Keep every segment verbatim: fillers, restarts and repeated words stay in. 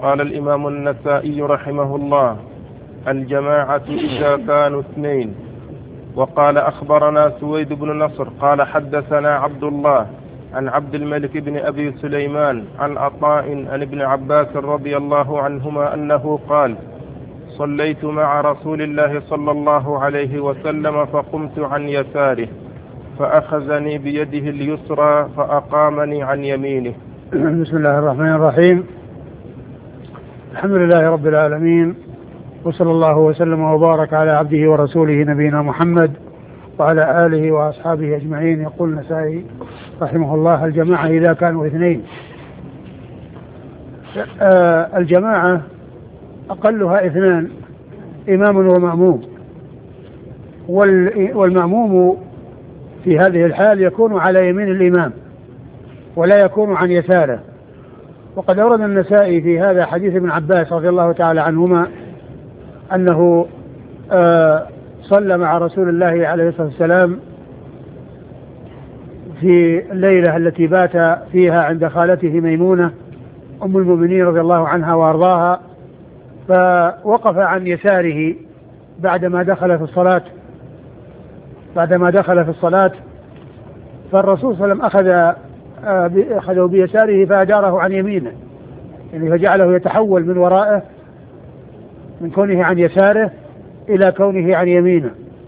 قال الإمام النسائي رحمه الله: الجماعة إذا كانوا اثنين. وقال أخبرنا سويد بن نصر قال حدثنا عبد الله عن عبد الملك بن أبي سليمان عن عطاء عن ابن عباس رضي الله عنهما أنه قال: صليت مع رسول الله صلى الله عليه وسلم فقمت عن يساره فأخذني بيده اليسرى فأقامني عن يمينه. بسم الله الرحمن الرحيم. الحمد لله رب العالمين، وصلى الله وسلم وبارك على عبده ورسوله نبينا محمد وعلى آله وأصحابه أجمعين. يقول النسائي رحمه الله: الجماعة إذا كانوا اثنين. آه الجماعة أقلها اثنان، إمام ومأموم، والمأموم في هذه الحال يكون على يمين الإمام ولا يكون عن يساره. وقد أورد النسائي في هذا حديث ابن عباس رضي الله تعالى عنهما أنه آه صلى مع رسول الله عليه الصلاة والسلام في الليلة التي بات فيها عند خالته ميمونة أم المؤمنين رضي الله عنها وأرضاها، فوقف عن يساره بعدما دخل في الصلاة بعدما دخل في الصلاة فالرسول صلى الله عليه وسلم أخذ أخذه بيساره فأداره عن يمينه، يعني فجعله يتحول من ورائه من كونه عن يساره إلى كونه عن يمينه.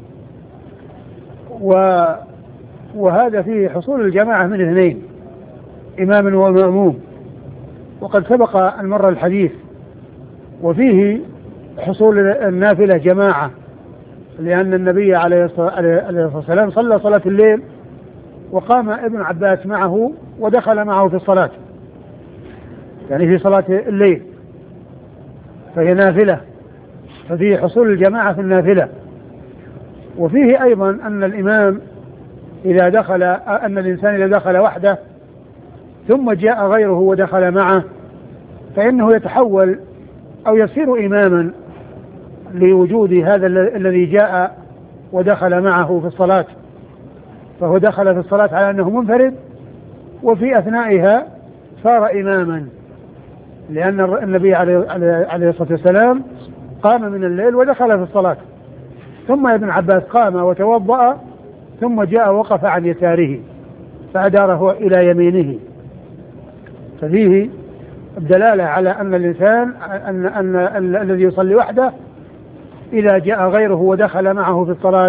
و وهذا فيه حصول الجماعة من اثنين، إمام ومأموم، وقد سبق أن مر الحديث. وفيه حصول النافلة جماعة، لأن النبي عليه الصلاة والسلام صلى صلاة الليل وقام ابن عباس معه ودخل معه في الصلاة، يعني في صلاة الليل، فهي نافلة، ففيه حصول الجماعة في النافلة. وفيه أيضا أن الإمام إذا دخل أن الإنسان إذا دخل وحده ثم جاء غيره ودخل معه فإنه يتحول أو يصير إماما لوجود هذا الذي جاء ودخل معه في الصلاة، فهو دخل في الصلاة على أنه منفرد، وفي أثنائها صار إماما، لأن النبي عليه الصلاة والسلام قام من الليل ودخل في الصلاة، ثم ابن عباس قام وتوضأ ثم جاء وقف عن يساره فأداره إلى يمينه. ففيه الدلالة على أن الإنسان أن, أن, أن الذي يصلي وحده إذا جاء غيره ودخل معه في الصلاة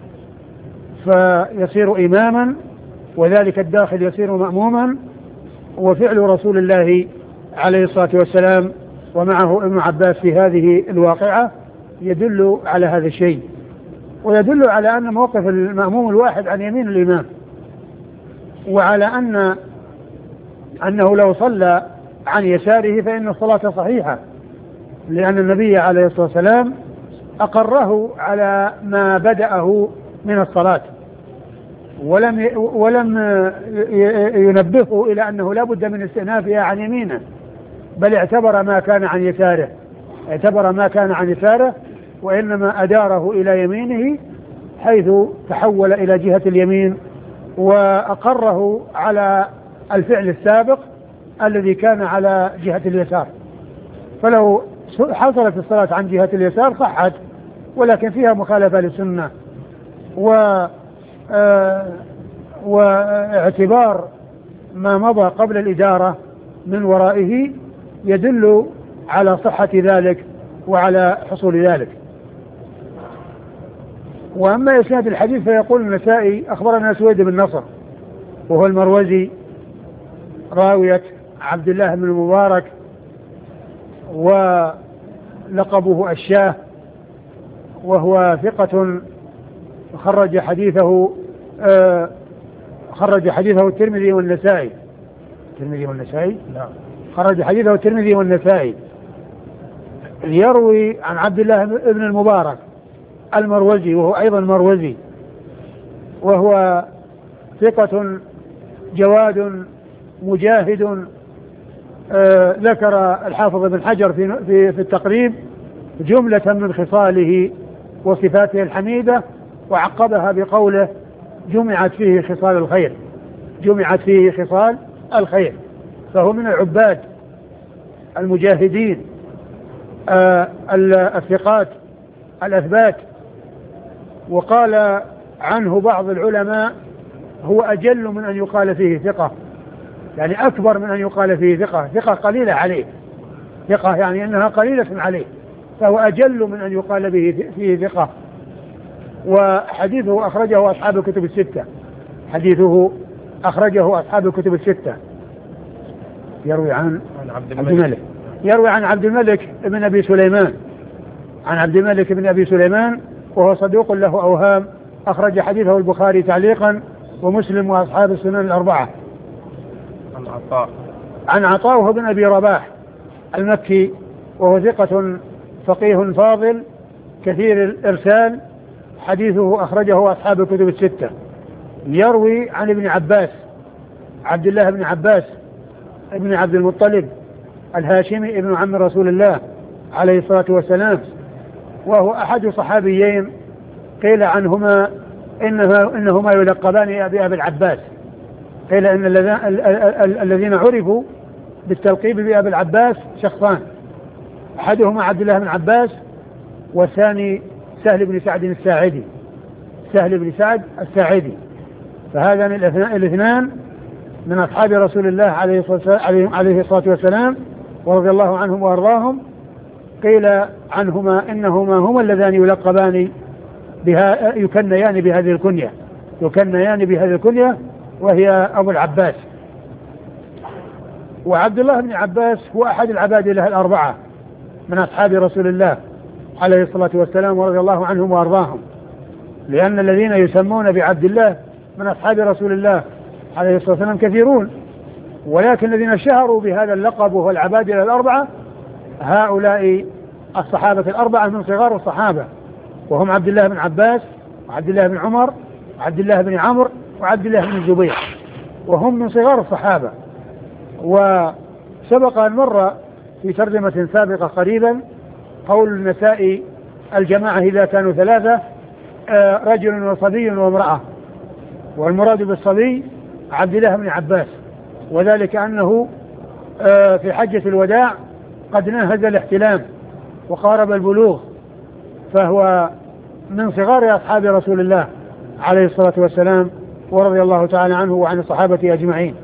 فيصير إماما، وذلك الداخل يصير مأموما. وفعل رسول الله عليه الصلاة والسلام ومعه ابن عباس في هذه الواقعة يدل على هذا الشيء، ويدل على أن موقف المأموم الواحد عن يمين الإمام، وعلى أن أنه لو صلى عن يساره فإن الصلاة صحيحة، لأن النبي عليه الصلاة والسلام أقره على ما بدأه من الصلاة، ولم ولم ينبهه إلى أنه لا بد من استئنافها عن يمينه، بل اعتبر ما كان عن يساره اعتبر ما كان عن يساره وإنما أداره إلى يمينه حيث تحول إلى جهة اليمين، وأقره على الفعل السابق الذي كان على جهة اليسار. فلو حصلت الصلاة عن جهة اليسار صحت، ولكن فيها مخالفة للسنة. و واعتبار ما مضى قبل الإدارة من ورائه يدل على صحة ذلك وعلى حصول ذلك. وأما إسناد الحديث فيقول النسائي: أخبرنا سويد بن نصر وهو المروزي راوية عبد الله بن المبارك، ولقبه الشاه، وهو ثقة خرج حديثه آه خرج حديثه الترمذي والنسائي الترمذي والنسائي لا خرج حديثه الترمذي والنسائي. يروي عن عبد الله بن المبارك المروزي وهو أيضا مروزي، وهو ثقة جواد مجاهد. آه ذكر الحافظ ابن حجر في, في, في التقريب جملة من خصاله وصفاته الحميدة، وعقبها بقوله: جمعت فيه خصال الخير جمعت فيه خصال الخير فهو من العباد المجاهدين آه الثقات الأثبات. وقال عنه بعض العلماء هو أجل من أن يقال فيه ثقة، يعني أكبر من أن يقال فيه ثقة، ثقة قليلة عليه، ثقة يعني أنها قليلة عليه، فهو أجل من أن يقال به فيه ثقة. وحديثه أخرجه أصحاب الكتب الستة، حديثه أخرجه أصحاب الكتب الستة. يروي عن عبد الملك، يروي عن عبد الملك بن أبي سليمان، عن عبد الملك بن أبي سليمان، وهو صدوق له أوهام، أخرج حديثه البخاري تعليقا ومسلم وأصحاب السنن الأربعة. عن عطاء، عن عطاء بن أبي رباح المكي، وهو ثقة فقيه فاضل كثير الإرسال، حديثه أخرجه أصحاب الكتب الستة. يروي عن ابن عباس، عبد الله بن عباس ابن عبد المطلب الهاشمي ابن عم رسول الله عليه الصلاة والسلام، وهو أحد صحابيين قيل عنهما إنهما, إنهما يلقبان بأبي العباس. قيل إن الذين عرفوا بالتلقيب بأبي العباس شخصان، أحدهما عبد الله بن عباس، والثاني سهل بن سعد الساعدي، سهل بن سعد الساعدي. فهذان الاثنان من أصحاب رسول الله عليه الصلاة والسلام ورضي الله عنهم وأرضاهم. قيل عنهما إنهما هما اللذان يلقبان بها، يكنيان بهذه الكنية، يكنيان بهذه الكنية وهي أبو العباس. وعبد الله بن عباس هو أحد العباد له الأربعة من أصحاب رسول الله عليه الصلاة والسلام ورضي الله عنهم وأرضاهم، لأن الذين يسمون بعبد الله من أصحاب رسول الله عليه الصلاة والسلام كثيرون، ولكن الذين شهروا بهذا اللقب وهو العباد له الأربعة هؤلاء الصحابة الأربعة من صغار الصحابة، وهم عبد الله بن عباس وعبد الله بن عمر وعبد الله بن عمرو وعبد الله بن الزبير، وهم من صغار الصحابة. وسبق أن مر في ترجمة سابقة قريبا قول النسائي الجماعة إذا كانوا ثلاثة رجل وصبي وامرأة، والمراد بالصبي عبد الله بن عباس، وذلك أنه في حجة الوداع قد ناهز الاحتلام وقارب البلوغ، فهو من صغار أصحاب رسول الله عليه الصلاة والسلام ورضي الله تعالى عنه وعن الصحابة أجمعين.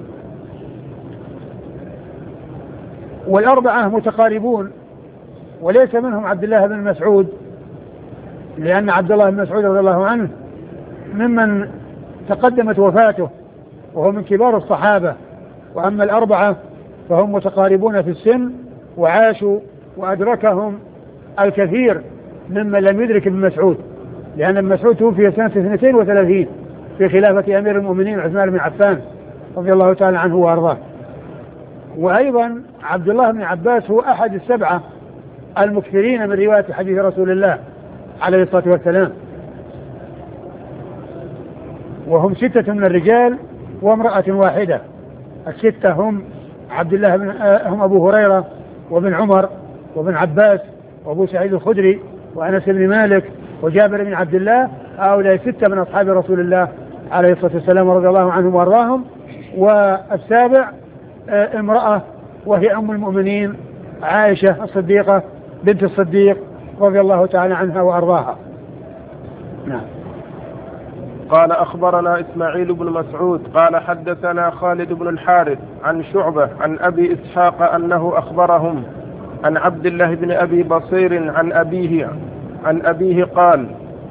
والأربعة متقاربون، وليس منهم عبد الله بن مسعود، لأن عبد الله بن مسعود رضي الله عنه ممن تقدمت وفاته وهو من كبار الصحابة، وأما الأربعة فهم متقاربون في السن وعاشوا وأدركهم الكثير ممن لم يدرك ابن مسعود، لأن ابن مسعود توفي سنة اثنتين وثلاثين في خلافة أمير المؤمنين عثمان بن عفان رضي الله تعالى عنه وأرضاه. وأيضا عبد الله بن عباس هو أحد السبعة المكثرين من رواية حديث رسول الله عليه الصلاة والسلام، وهم ستة من الرجال وامرأة واحدة. الستة هم عبد الله بن هم أبو هريرة وابن عمر وابن عباس وأبو سعيد الخدري وأنس بن مالك وجابر بن عبد الله، هؤلاء ستة من أصحاب رسول الله عليه الصلاة والسلام ورضي الله عنهم وأرضاهم. والسابع امرأة وهي أم المؤمنين عائشة الصديقة بنت الصديق رضي الله تعالى عنها وأرضاها. نعم. قال أخبرنا إسماعيل بن مسعود قال حدثنا خالد بن الحارث عن شعبة عن أبي إسحاق أنه أخبرهم عن عبد الله بن أبي بصير عن أبيه عن أبيه قال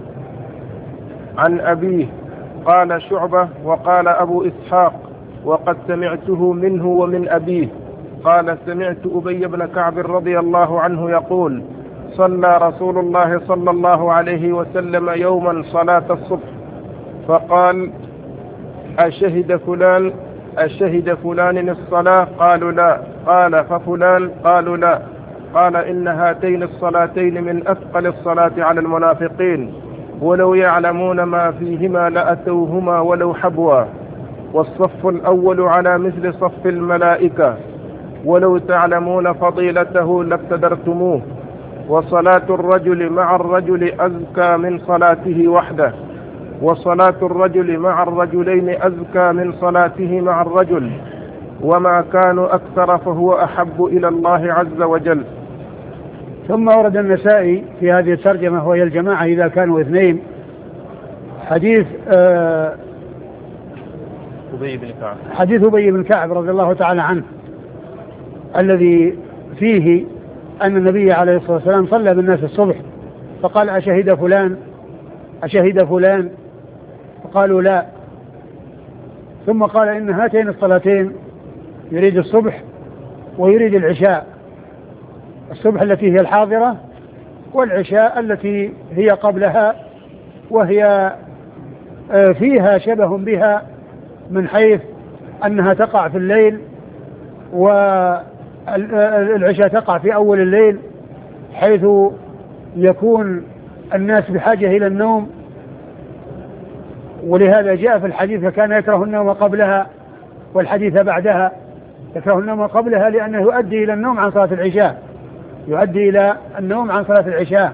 عن أبيه قال شعبة وقال أبو إسحاق وقد سمعته منه ومن أبيه قال سمعت أبي بن كعب رضي الله عنه يقول صلى رسول الله صلى الله عليه وسلم يوما صلاة الصبح فقال أشهد فلان أشهد فلان الصلاة قالوا لا قال ففلان قالوا لا قال إن هاتين الصلاتين من أثقل الصلاة على المنافقين ولو يعلمون ما فيهما لأتوهما ولو حبوا والصف الأول على مثل صف الملائكة ولو تعلمون فضيلته لابتدرتموه وصلاة الرجل مع الرجل أزكى من صلاته وحده وصلاة الرجل مع الرجلين أزكى من صلاته مع الرجل وما كانوا أكثر فهو أحب إلى الله عز وجل. ثم ورد النسائي في هذه الترجمة وهي الجماعة إذا كانوا اثنين حديث آه أبي بن كعب حديث أبي بن كعب رضي الله تعالى عنه الذي فيه أن النبي عليه الصلاة والسلام صلى بالناس الصبح فقال أشهد فلان أشهد فلان فقالوا لا، ثم قال إن هاتين الصلاتين يريد الصبح ويريد العشاء، الصبح التي هي الحاضرة والعشاء التي هي قبلها وهي فيها شبه بها من حيث أنها تقع في الليل والعشاء تقع في أول الليل حيث يكون الناس بحاجة إلى النوم، ولهذا جاء في الحديث فكان يكره النوم قبلها والحديث بعدها، يكره النوم قبلها لأنه يؤدي إلى النوم عن صلاة العشاء يؤدي إلى النوم عن صلاة العشاء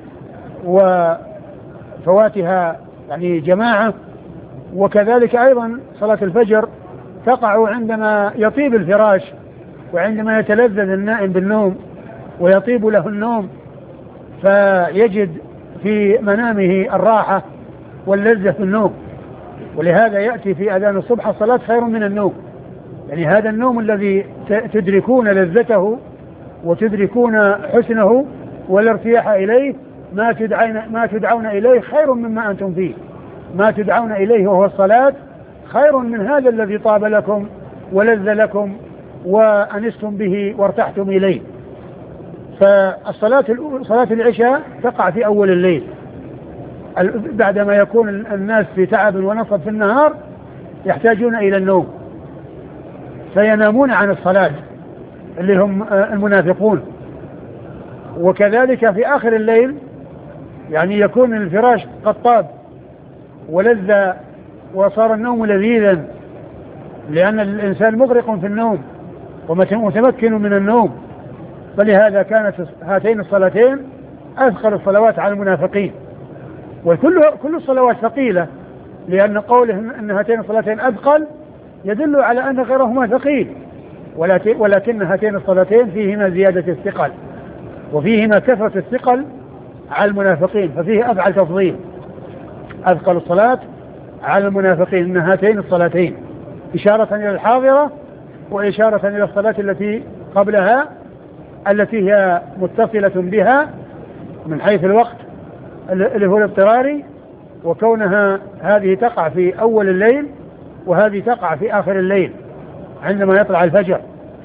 وفواتها يعني جماعة. وكذلك أيضا صلاة الفجر تقع عندما يطيب الفراش وعندما يتلذذ النائم بالنوم ويطيب له النوم فيجد في منامه الراحة واللذة في النوم، ولهذا يأتي في أذان الصبح الصلاة خير من النوم، يعني هذا النوم الذي تدركون لذته وتدركون حسنه والارتياح إليه ما تدعون, ما تدعون إليه خير مما أنتم فيه، ما تدعون إليه وهو الصلاة خير من هذا الذي طاب لكم ولذ لكم وأنستم به وارتحتم إليه. فالصلاة صلاة العشاء تقع في أول الليل بعدما يكون الناس في تعب ونصب في النهار يحتاجون إلى النوم فينامون عن الصلاة اللي هم المنافقون. وكذلك في آخر الليل يعني يكون الفراش قد طاب ولذ وصار النوم لذيذا لأن الإنسان مغرق في النوم ومتمكن من النوم، فلهذا كانت هاتين الصلاتين أثقل الصلوات على المنافقين. وكل كل الصلوات ثقيلة لأن قوله أن هاتين الصلاتين أثقل يدل على أن غيرهما ثقيل، ولكن, ولكن هاتين الصلاتين فيهما زيادة الثقل وفيهما كثرة الثقل على المنافقين، ففيه أفعل تفضيل أثقل الصلاة على المنافقين إن هاتين الصلاتين إشارة إلى الحاضرة وإشارة إلى الصلاة التي قبلها التي هي متصلة بها من حيث الوقت اللي هو الاضطراري، وكونها هذه تقع في أول الليل وهذه تقع في آخر الليل عندما يطلع الفجر،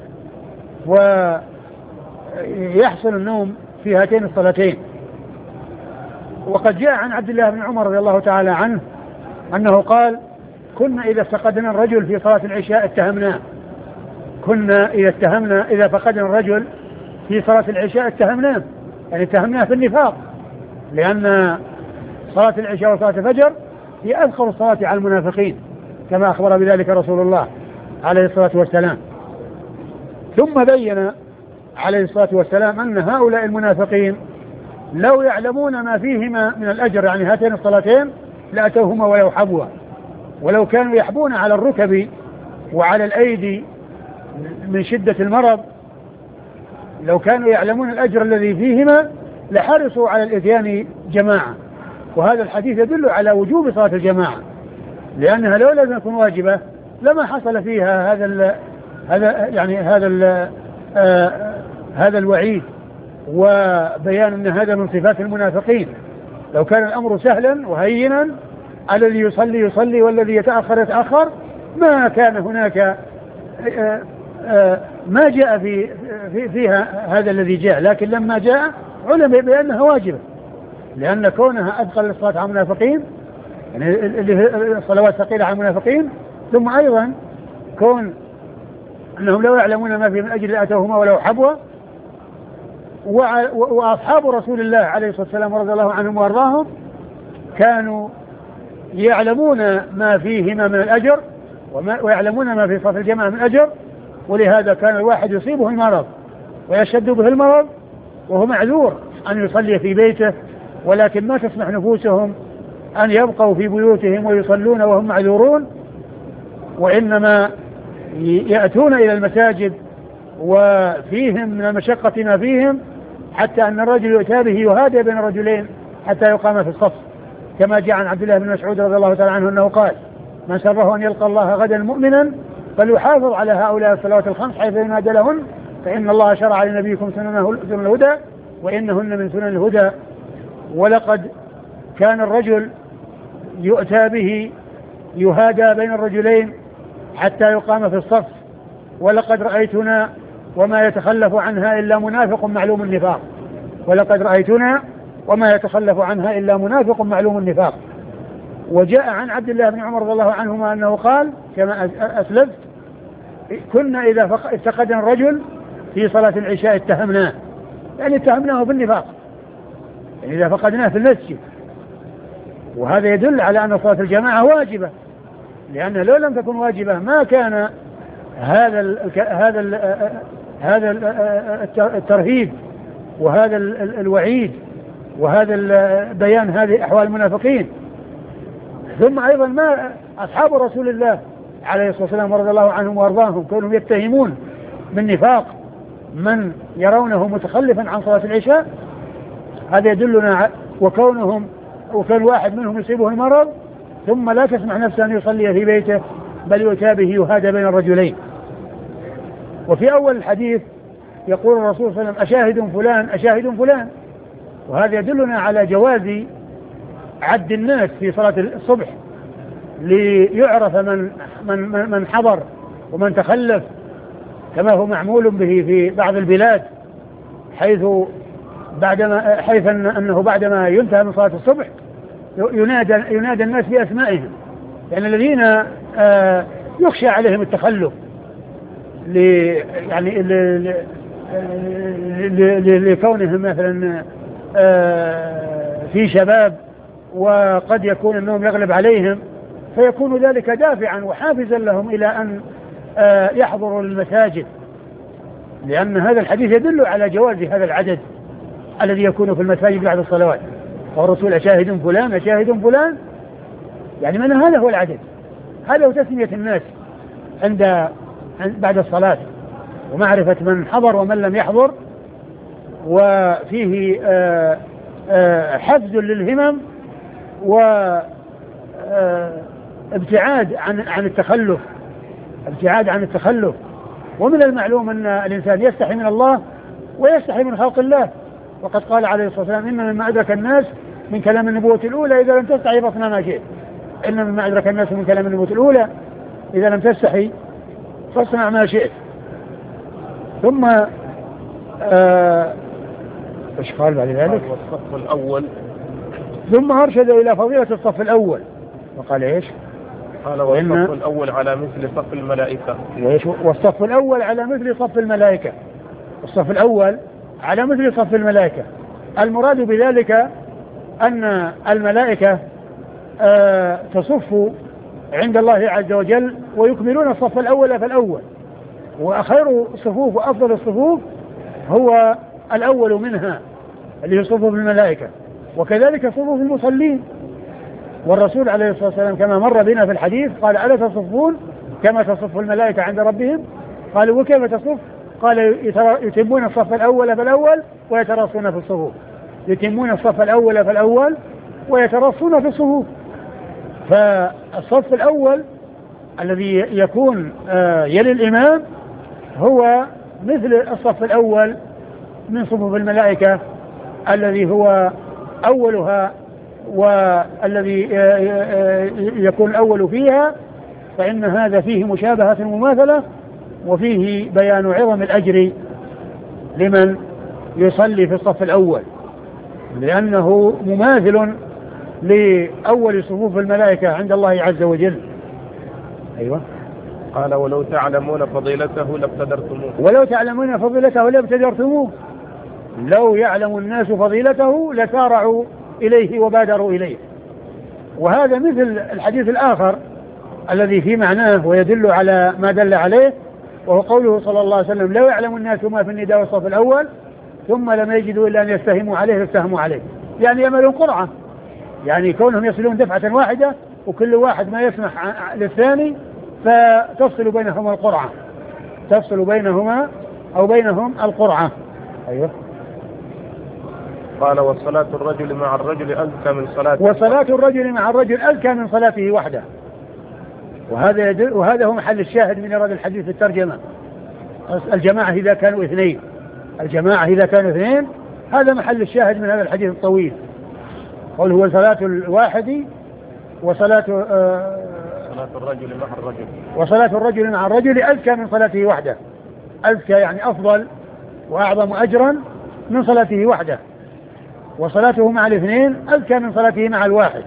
ويحصل النوم في هاتين الصلاتين. وقد جاء عن عبد الله بن عمر رضي الله تعالى عنه أنه قال كنا إذا فقدنا الرجل في صلاة العشاء اتهمناه كنا إذا اتهمنا إذا فقدنا الرجل في صلاة العشاء اتهمناه يعني اتهمناه في النفاق، لأن صلاة العشاء وصلاة الفجر هي أثقل الصلاة على المنافقين كما أخبر بذلك رسول الله عليه الصلاة والسلام. ثم بين عليه الصلاة والسلام أن هؤلاء المنافقين لو يعلمون ما فيهما من الأجر يعني هاتين الصلاتين لأتوهما ولو حبوا، ولو كانوا يحبون على الركب وعلى الأيدي من شدة المرض لو كانوا يعلمون الأجر الذي فيهما لحرصوا على الإتيان جماعة. وهذا الحديث يدل على وجوب صلاة الجماعة لأنها لو لم تكن واجبة لما حصل فيها هذا ال هذا يعني هذا ال آه هذا الوعيد وبيان أن هذا من صفات المنافقين. لو كان الأمر سهلا وهينا الذي يصلي يصلي والذي يتأخر يتأخر ما كان هناك آه آه ما جاء في, في فيها هذا الذي جاء، لكن لما جاء علم بأنها واجبة لأن كونها أدخل الصلاة على المنافقين يعني الصلوات ثقيلة على المنافقين، ثم أيضا كون أنهم لو يعلمون ما فيه من أجل أتوهما ولو حبوا. وأصحاب رسول الله عليه الصلاة والسلام رضي الله عنهم وأرضاهم كانوا يعلمون ما فيهما من الأجر ويعلمون ما في صلاة الجماعة من أجر، ولهذا كان الواحد يصيبه المرض ويشد به المرض وهو معذور أن يصلي في بيته، ولكن ما تسمح نفوسهم أن يبقوا في بيوتهم ويصلون وهم معذورون، وإنما يأتون إلى المساجد وفيهم من المشقة ما فيهم، حتى أن الرجل يؤتى به يهادى بين الرجلين حتى يقام في الصف، كما جاء عن عبد الله بن مسعود رضي الله تعالى عنه أنه قال: من سره أن يلقى الله غدا مؤمنا فليحافظ على هؤلاء الصلوات الخمس حيث ينادى لهن، فإن الله شرع لنبيكم سنن الهدى وإنهن من سنن الهدى. ولقد كان الرجل يؤتى به يهادى بين الرجلين حتى يقام في الصف، ولقد رأيتنا وما يتخلف عنها إلا منافق معلوم النفاق، ولقد رأيتنا وما يتخلف عنها إلا منافق معلوم النفاق. وجاء عن عبد الله بن عمر رضي الله عنهما أنه قال كما أسلفت: كنا إذا افتقدنا الرجل في صلاة العشاء اتهمناه، يعني اتهمناه بالنفاق، يعني إذا فقدناه في المسجد. وهذا يدل على أن صلاة الجماعة واجبة، لأن لو لم تكن واجبة ما كان هذا ال هذا ال هذا الترهيب وهذا الوعيد وهذا بيان هذه أحوال المنافقين. ثم أيضا ما أصحاب رسول الله عليه الصلاة والسلام ورضي الله عنهم وأرضاهم كونهم يتهمون بالنفاق من يرونه متخلفا عن صلاة العشاء، هذا يدلنا. وكونهم وكان واحد منهم يصيبه المرض ثم لا تسمح نفسه أن يصلي في بيته بل يؤتى به يهادى بين الرجلين. وفي أول الحديث يقول الرسول صلى الله عليه وسلم: أشاهد فلان أشاهد فلان، وهذا يدلنا على جواز عد الناس في صلاة الصبح ليعرف من من من حضر ومن تخلف، كما هو معمول به في بعض البلاد، حيث بعدما حيث أنه بعدما ينتهى من صلاة الصبح ينادى ينادى الناس بأسمائهم، يعني الذين آه يخشى عليهم التخلف يعني لكونهم مثلا آه في شباب وقد يكون النوم يغلب عليهم، فيكون ذلك دافعا وحافزا لهم إلى أن آه يحضروا المساجد، لأن هذا الحديث يدل على جواز هذا العدد الذي يكون في المساجد بعد الصلوات. والرسول: أشاهد فلان أشاهد فلان، يعني من هذا هو العدد، هذا هو تسمية الناس عند بعد الصلاة ومعرفة من حضر ومن لم يحضر، وفيه آآ آآ حفز للهمم وابتعاد عن عن التخلف ابتعاد عن التخلف. ومن المعلوم أن الإنسان يستحي من الله ويستحي من خلق الله، وقد قال عليه الصلاة والسلام: إن مما أدرك الناس من كلام النبوة الأولى إذا لم تستحي فاصنع ما شئت. إن مما أدرك الناس من كلام النبوة الأولى إذا لم تستحي فاصنع ما شئت. ثم آه ايش قال بعد ذلك؟ والصف الأول. ثم أرشد إلى فضيلة الصف الأول وقال ايش؟ قال: والصف الأول على مثل صف الملائكة. والصف الأول على مثل صف الملائكة. الصف الأول على مثل صف الملائكة، المراد بذلك أن الملائكة آه تصف عند الله عز وجل ويكملون الصف الأول فالأول، وخير الصفوف وأفضل الصفوف هو الأول منها اللي هي صفوف الملائكة، وكذلك صفوف المصلين. والرسول عليه الصلاة والسلام كما مر بنا في الحديث قال: ألا تصفون كما تصف الملائكة عند ربهم؟ قالوا: وكيف تصف؟ قال: يتمون الصف الأول فالأول ويتراصون في الصفوف. يتمون الصف الأول فالأول ويتراصون في الصفوف. فالصف الأول الذي يكون يلي الإمام هو مثل الصف الأول من صفوف الملائكة الذي هو أولها والذي يكون الأول فيها، فإن هذا فيه مشابهة مماثلة وفيه بيان عظم الأجر لمن يصلي في الصف الأول، لأنه مماثل لأول صفوف الملائكة عند الله عز وجل. أيوة. قال: ولو تعلمون فضيلته لابتدرتموه. ولو تعلمون فضيلته لابتدرتموه، لو يعلم الناس فضيلته لسارعوا إليه وبادروا إليه. وهذا مثل الحديث الآخر الذي في معناه ويدل على ما دل عليه، وهو قوله صلى الله عليه وسلم: لو يعلم الناس ما في النداء والصف الأول ثم لم يجدوا إلا أن يستهموا عليه يستهموا عليه، يعني يعملون قرعة، يعني كونهم يصلون دفعة واحدة وكل واحد ما يسمح للثاني فتفصل بينهما القرعة، تفصل بينهما أو بينهم القرعة. أيوه. قال وصلاة الرجل مع الرجل أزكى من صلاته، وصلاة الرجل مع الرجل أزكى من صلاته وحده. وهذا يدل وهذا هو محل الشاهد من إيراد الحديث في الترجمة. الجماعة إذا كانوا اثنين، الجماعة إذا كانوا اثنين، هذا محل الشاهد من هذا الحديث الطويل. قل هو صلاة الواحد وصلاة آه صلاة الرجل مع الرجل وصلاة الرجل مع الرجل أزكى من صلاته وحده. أزكى يعني أفضل وأعظم أجرا من صلاته وحده، وصلاته مع الاثنين أزكى من صلاته مع الواحد.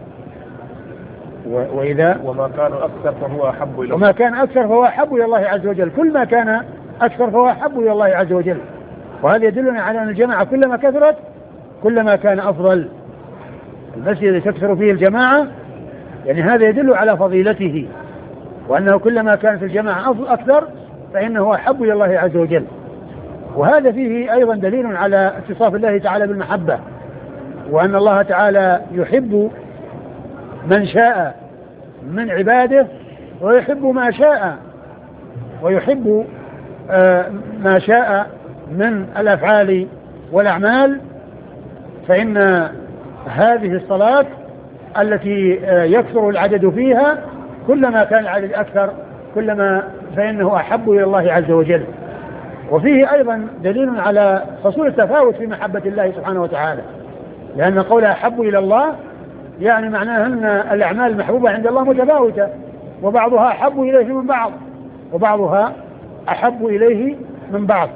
وإذا وما كان أكثر فهو أحب إلى الله، وما كان أكثر فهو أحب إلى الله عز وجل. كل ما كان أكثر فهو أحب إلى الله عز وجل. وهذا يدلنا على أن الجماعة كلما كثرت كلما كان أفضل. المسجد الذي تكثر فيه الجماعة يعني هذا يدل على فضيلته، وأنه كلما كانت الجماعة أكثر فإنه أحب إلى الله عز وجل. وهذا فيه أيضا دليل على اتصاف الله تعالى بالمحبة، وأن الله تعالى يحب من شاء من عباده ويحب ما شاء، ويحب آه ما شاء من الأفعال والأعمال. فإن هذه الصلاة التي آه يكثر العدد فيها كلما كان العدد أكثر كلما فإنه أحب إلى الله عز وجل. وفيه أيضا دليل على حصول التفاوت في محبة الله سبحانه وتعالى، لأن قول أحب إلى الله يعني معناه أن الأعمال المحبوبة عند الله متفاوتة، وبعضها أحب إليه من بعض وبعضها أحب إليه من بعض.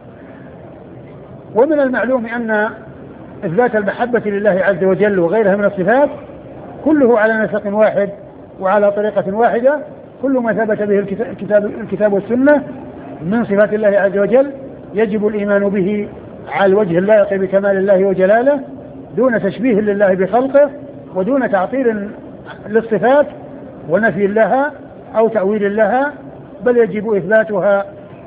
ومن المعلوم أن إثبات المحبة لله عز وجل وغيرها من الصفات كله على نسق واحد وعلى طريقة واحدة، كل ما ثبت به الكتاب, الكتاب والسنة من صفات الله عز وجل يجب الإيمان به على الوجه اللائق بكمال الله وجلاله، دون تشبيه لله بخلقه ودون تعطيل للصفات ونفي لها أو تأويل لها، بل يجب إثباتها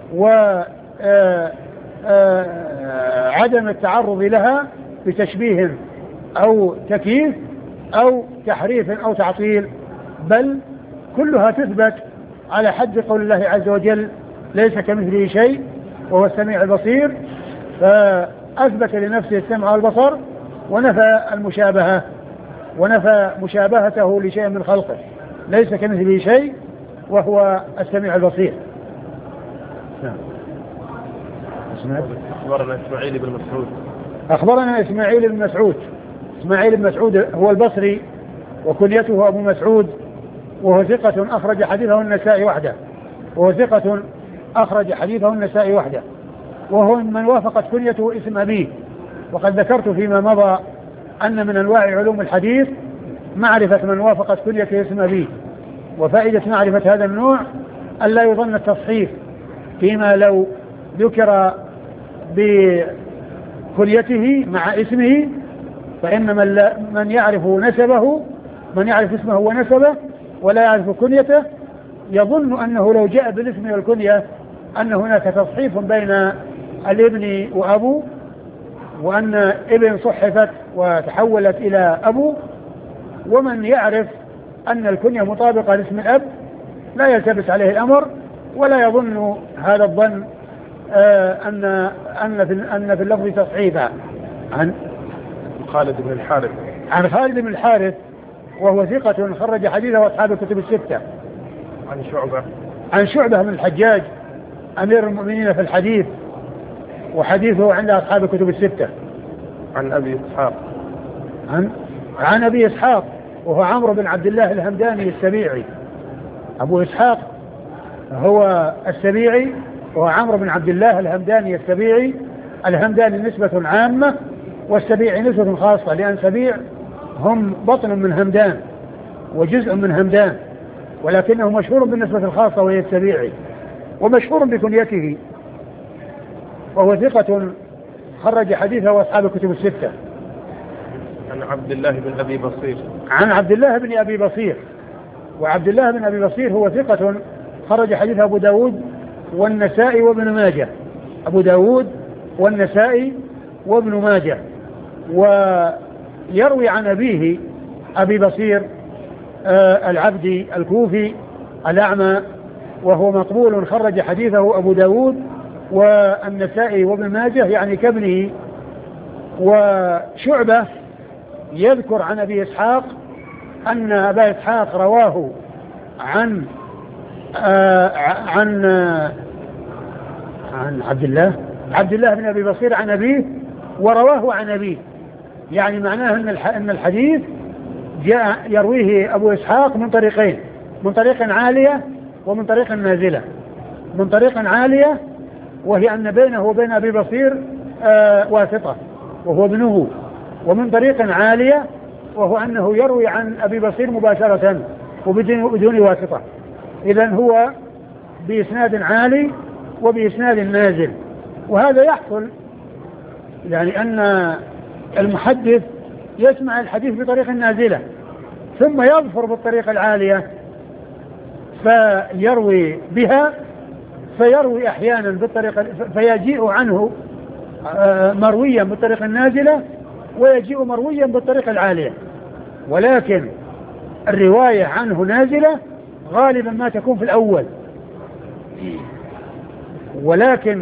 وعدم التعرض لها بتشبيه أو تكييف أو تحريف أو تعطيل، بل كلها تثبت على حد قول الله عز وجل ليس كمثله شيء وهو السميع البصير، فأثبت لنفسه السمع والبصر ونفى المشابهة ونفى مشابهته لشيء من خلقه، ليس كمثله شيء وهو السميع البصير. أخبرنا إسماعيل بن مسعود أخبرنا إسماعيل بن مسعود إسماعيل بن مسعود هو البصري وكنيته أبو مسعود، وهو ثقة أخرج حديثه النسائي وحده وهو ثقة أخرج حديثه النسائي وحده وهو من وافقت كنيته اسم أبيه. وقد ذكرت فيما مضى أن من أنواع علوم الحديث معرفة من وافقت كنيته اسم أبيه، وفائدة معرفة هذا النوع ألا يظن التصحيف فيما لو ذكر بكنيته مع اسمه، فإن من, من يعرف نسبه من يعرف اسمه ونسبه ولا يعرف كنيته يظن أنه لو جاء بالاسم والكنية أن هناك تصحيف بين الابن وأبو، وأن ابن صحفت وتحولت إلى أبو. ومن يعرف أن الكنية مطابقة لاسم الأب لا يلتبس عليه الأمر ولا يظن هذا الظن آه أن أن في أن في اللفظ تصحيفا. عن خالد بن الحارث عن خالد بن الحارث وهو ثقة خرج حديثه أصحاب الكتب الستة. عن شعبة عن شعبة بن الحجاج أمير المؤمنين في الحديث، وحديثه عند أصحاب الكتب الستة. عن أبي إسحاق عن عن أبي إسحاق وهو عمرو بن عبد الله الهمداني السبيعي. أبو إسحاق هو السبيعي وهو عمرو بن عبد الله الهمداني السبيعي. الهمداني نسبة عامة والسبيعي نسبة خاصة، لأن سبيع هم بطن من همدان وجزء من همدان، ولكنه مشهور بالنسبة الخاصة وهي السبيعي، ومشهور بكنيته، وهو ثقة خرج حديثه وأصحاب الكتب الستة. عن عبد الله بن أبي بصير عن عبد الله بن أبي بصير وعبد الله بن أبي بصير هو ثقة خرج حديث أبو داود والنسائي وابن ماجه. أبو داود والنسائي وابن ماجه. ويروي عن أبيه أبي بصير آه العبدي الكوفي الأعمى وهو مقبول خرج حديثه أبو داود والنسائي وابن ماجه يعني كابنه. وشعبة يذكر عن أبي إسحاق أن أبا إسحاق رواه عن آه عن آه عن عبد الله عبد الله بن أبي بصير عن أبيه ورواه عن أبيه، يعني معناه أن الحديث جاء يرويه أبو إسحاق من طريقين، من طريق عالية ومن طريق نازلة. من طريق عالية وهي أن بينه وبين أبي بصير آه واسطة وهو ابنه، ومن طريق عالية وهو أنه يروي عن أبي بصير مباشرة وبدون واسطة. إذن هو بإسناد عالي وبإسناد نازل. وهذا يحصل يعني أن المحدث يسمع الحديث بطريق نازلة ثم يظفر بالطريقة العالية فيروي بها، فيروي أحيانا بالطريقة فيجيء عنه مرويا بالطريقة النازلة ويجيء مرويا بالطريقة العالية. ولكن الرواية عنه نازلة غالبا ما تكون في الأول، ولكن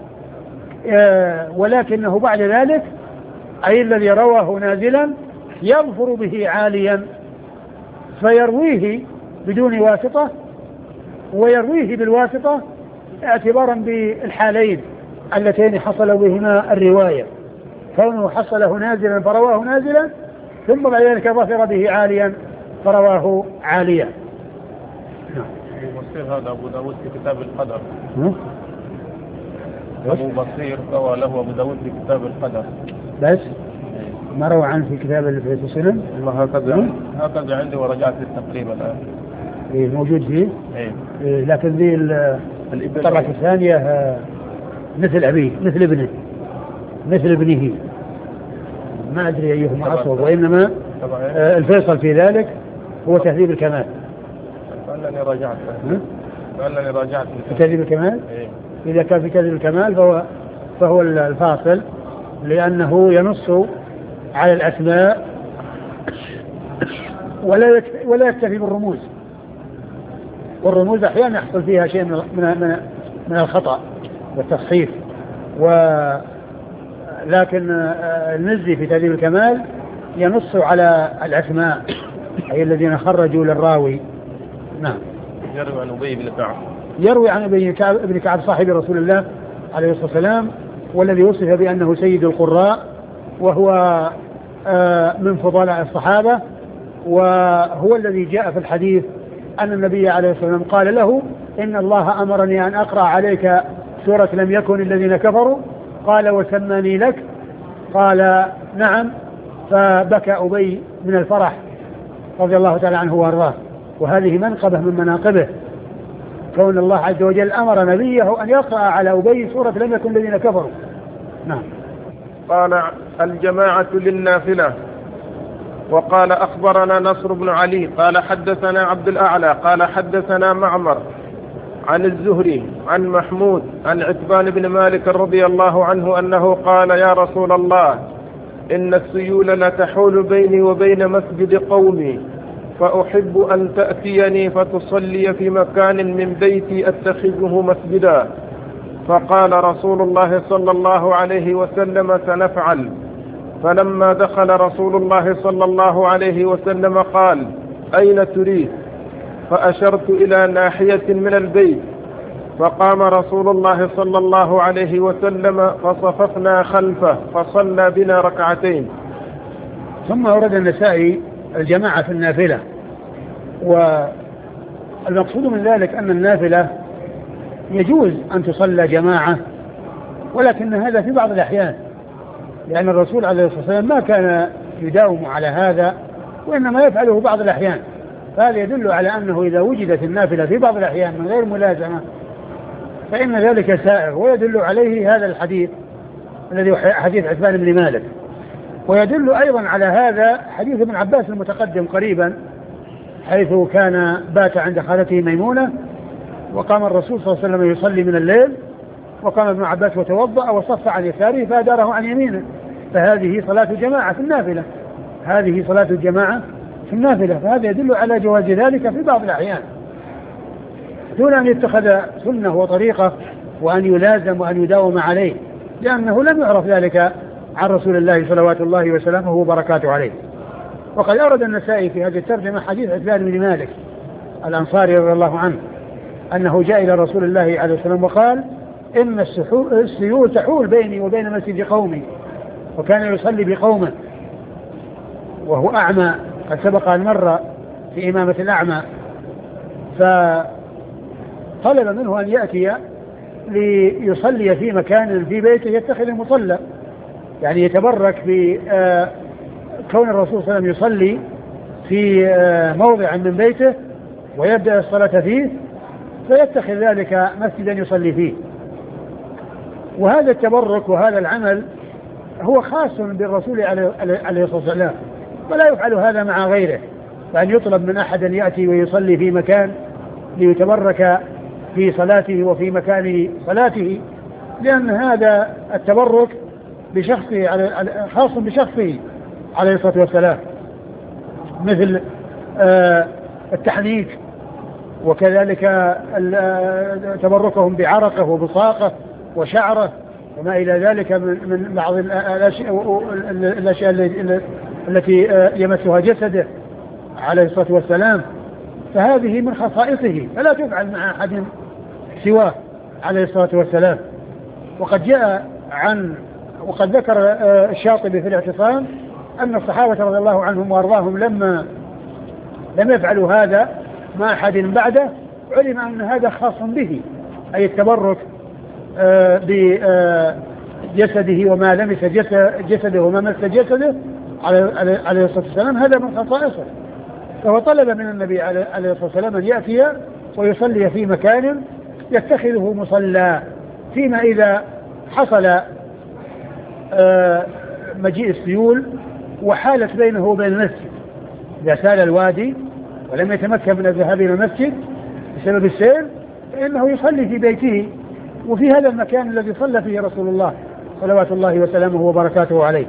ولكنه بعد ذلك أي الذي رواه نازلا يظفر به عاليا فيرويه بدون واسطة ويرويه بالواسطة اعتبارا بالحالين اللتين حصل بهما الرواية، كونه حصله نازلا فرواه نازلا ثم بعد ذلك ظفر به عاليا فرواه عاليا. أبو بصير هذا أبو داود في كتاب القدر. أبو بصير روى له أبو داود في كتاب القدر بس ما روى عنه في كتاب في السنن. والله هكذا هكذا عندي ورجعت للتقريب الآن. إيه موجود فيه. إيه. إيه لكن ذي الطبعة الثانية مثل أبيه مثل ابنه مثل ابنه ما أدري أيهما أصوب، وإنما آه الفيصل في ذلك هو تهذيب الكمال. فأنني راجعت فأنني راجعت في تهذيب الكمال. إيه. إذا كان في تهذيب الكمال فهو فهو الفاصل، لأنه ينص على الأسماء ولا يكتفي ولا يكتفي بالرموز، والرموز أحيانا يحصل فيها شيء من من من الخطأ والتصحيف. ولكن المزي في تهذيب الكمال ينص على الأسماء أي الذين خرجوا للراوي. نعم. يروي عن أبي بن كعب يروي عن أبي كعب ابن كعب صاحب رسول الله عليه الصلاة والسلام، والذي وصف بأنه سيد القراء، وهو من فضلاء الصحابة، وهو الذي جاء في الحديث أن النبي عليه الصلاة والسلام قال له إن الله أمرني أن أقرأ عليك سورة لم يكن الذين كفروا، قال وسماني لك، قال نعم، فبكى أبي من الفرح رضي الله تعالى عنه وارضاه. وهذه منقبة من مناقبه، كون الله عز وجل أمر نبيه أن يقرأ على أبي سورة لم يكن الذين كفروا. نعم. قال الجماعة للنافلة. وقال أخبرنا نصر بن علي قال حدثنا عبد الأعلى قال حدثنا معمر عن الزهري عن محمود عن عتبان بن مالك رضي الله عنه أنه قال يا رسول الله إن السيول لتحول بيني وبين مسجد قومي، فأحب أن تأتيني فتصلي في مكان من بيتي أتخذه مسجدا. فقال رسول الله صلى الله عليه وسلم سنفعل. فلما دخل رسول الله صلى الله عليه وسلم قال أين تريد؟ فأشرت إلى ناحية من البيت، فقام رسول الله صلى الله عليه وسلم فصففنا خلفه فصلى بنا ركعتين. ثم أورد النسائي الجماعة في النافلة، والمقصود من ذلك أن النافلة يجوز أن تصلى جماعة، ولكن هذا في بعض الأحيان، لأن الرسول عليه الصلاة والسلام ما كان يداوم على هذا، وإنما يفعله بعض الأحيان. فهذا يدل على أنه إذا وجدت النافلة في بعض الأحيان من غير ملازمة فإن ذلك سائغ، ويدل عليه هذا الحديث الذي حديث عتبان بن مالك. ويدل أيضا على هذا حديث ابن عباس المتقدم قريبا، حيث كان بات عند خالته ميمونة، وقام الرسول صلى الله عليه وسلم يصلي من الليل، وقام ابن عباس وتوضأ وصف عن يساره فأداره عن يمينه، فهذه صلاة جماعة في النافلة، هذه صلاة الجماعة في النافلة، فهذا يدل على جواز ذلك في بعض الأحيان. دون أن يتخذ سنة وطريقة وأن يلازم وأن يداوم عليه، لأنه لم يعرف ذلك عن رسول الله صلوات الله وسلامه وبركاته عليه. وقد أورد النسائي في هذه الترجمة حديث عتبان بن مالك الأنصاري رضي الله عنه أنه جاء إلى رسول الله عليه وسلم وقال: إن السيول تحول بيني وبين مسجد قومي، وكان يصلي بقومه وهو أعمى، قد سبق أن مر في إمامة الأعمى، فطلب منه أن يأتي ليصلي في مكان في بيته يتخذ مصلى، يعني يتبرك بكون الرسول صلى الله عليه وسلم يصلي في موضع من بيته ويبدأ الصلاة فيه، فيتخذ ذلك مسجدا يصلي فيه. وهذا التبرك وهذا العمل هو خاص بالرسول عليه الصلاة والسلام، ولا يفعل هذا مع غيره، فأن يطلب من أحد أن يأتي ويصلي في مكان ليتبرك في صلاته وفي مكان صلاته، لأن هذا التبرك بشخصه خاص بشخصه عليه الصلاة والسلام، مثل التحنيك، وكذلك تبركهم بعرقه وبصاقه وشعره وما إلى ذلك من بعض الأشياء التي يمسها جسده عليه الصلاة والسلام، فهذه من خصائصه فلا تفعل مع أحد سواه عليه الصلاة والسلام. وقد جاء عن وقد ذكر الشاطبي في الاعتصام أن الصحابة رضي الله عنهم وأرضاهم لما لم يفعلوا هذا مع أحد بعده علم أن هذا خاص به، أي التبرك بجسده وما لمس جسده وما مس جسده عليه الصلاة والسلام، هذا من خصائصه. فهو طلب من النبي عليه الصلاة والسلام أن يأتي ويصلي في مكان يتخذه مصلى، فيما إذا حصل مجيء السيول وحالت بينه وبين المسجد، إذا سال الوادي ولم يتمكن من الذهاب إلى المسجد بسبب السيل، فإنه يصلي في بيته وفي هذا المكان الذي صلى فيه رسول الله صلوات الله وسلامه وبركاته عليه.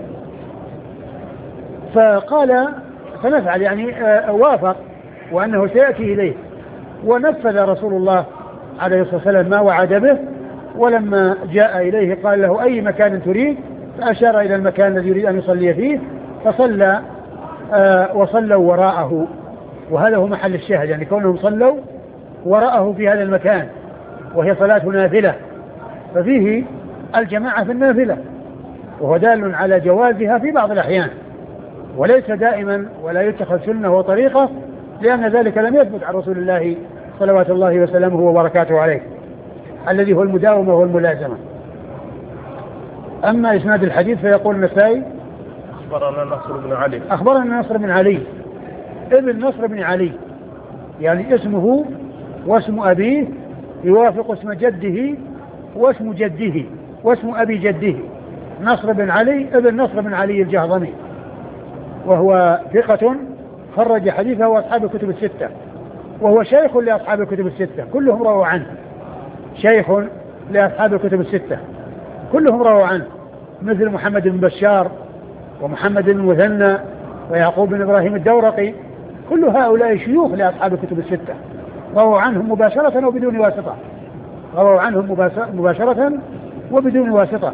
فقال فنفعل، يعني وافق وأنه سيأتي إليه، ونفذ رسول الله عليه الصلاة والسلام ما وعد به. ولما جاء إليه قال له: أي مكان تريد؟ فأشار إلى المكان الذي يريد أن يصلي فيه، فصلى آه وصلوا وراءه، وهذا هو محل الشاهد، يعني كونهم صلوا وراءه في هذا المكان، وهي صلاة نافلة، ففيه الجماعة في النافلة، وهو دال على جوازها في بعض الأحيان، وليس دائما، ولا يتخذ سنة وطريقة، لأن ذلك لم يثبت عن رسول الله صلوات الله وسلامه وبركاته عليه، الذي هو المداومة والملازمة. أما إسناد الحديث فيقول النسائي: أخبرنا نصر بن علي أخبرنا نصر بن علي ابن نصر بن علي، يعني اسمه واسم أبيه يوافق اسم جده واسم جده واسم أبي جده، نصر بن علي ابن نصر بن علي الجهضمي، وهو ثقة خرج حديثه وأصحاب الكتب الستة، وهو شيخ لأصحاب الكتب الستة كلهم رووا عنه، شيخ لأصحاب الكتب الستة كلهم رووا عنه، مثل محمد بن بشار ومحمد بن مثنى ويعقوب بن إبراهيم الدورقي، كل هؤلاء شيوخ لأصحاب الكتب الستة، رووا عنهم مباشرة وبدون واسطة، رووا عنهم مباشرة وبدون واسطة.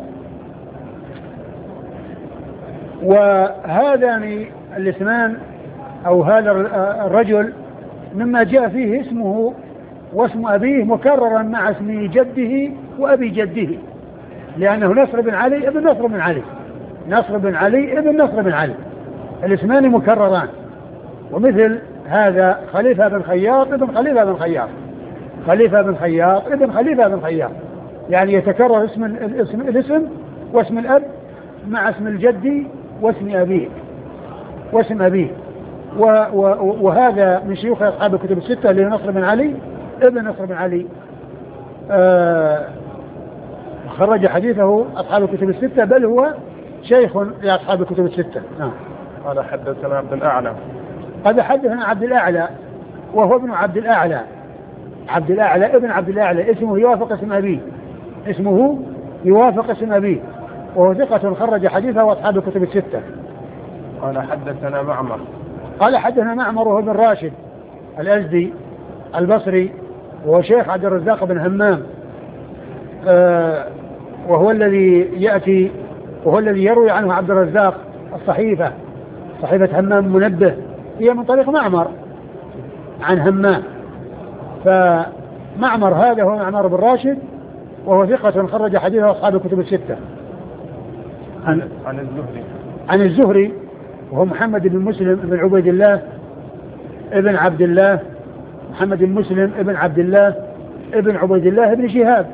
وهذان الاسمان أو هذا الرجل مما جاء فيه اسمه واسم أبيه مكررا مع اسم جده وأبي جده، لأنه نصر بن علي ابن نصر بن علي، نصر بن علي ابن نصر بن علي، الاسمان مكرران. ومثل هذا خليفة بن خياط ابن خليفة بن خياط، خليفة بن خياط ابن خليفة بن خياط، يعني يتكرر اسم الاسم, الاسم واسم الأب مع اسم الجد واسم أبيه واسم أبيه. وهذا من شيوخ أصحاب الكتب الستة اللي نصر بن علي ابن نصر بن علي، آه خرج حديثه أصحاب الكتب الستة، بل هو شيخ لأصحاب الكتب الستة. نعم. قال حدثنا عبد الأعلى قد حدثنا عبد الأعلى وهو ابن عبد الأعلى، عبد الأعلى ابن عبد الأعلى، اسمه يوافق اسم أبيه، اسمه يوافق اسم أبيه، وهو ثقة خرج حديثه وأصحاب الكتب الستة. قال حدثنا معمر قال حدثنا معمر وهو بن راشد الأزدي البصري، وهو شيخ عبد الرزاق بن همام، آه وهو الذي يأتي وهو الذي يروي عنه عبد الرزاق الصحيفة، صحيفة همام منبه، هي من طريق معمر عن همام. فمعمر هذا هو معمر بن راشد، وهو ثقة خرج حديثه أصحاب الكتب الستة. عن, عن الزهري عن الزهري وهو محمد بن مسلم بن عبيد الله ابن عبد الله، محمد بن مسلم ابن عبد الله ابن عبيد الله ابن شهاب،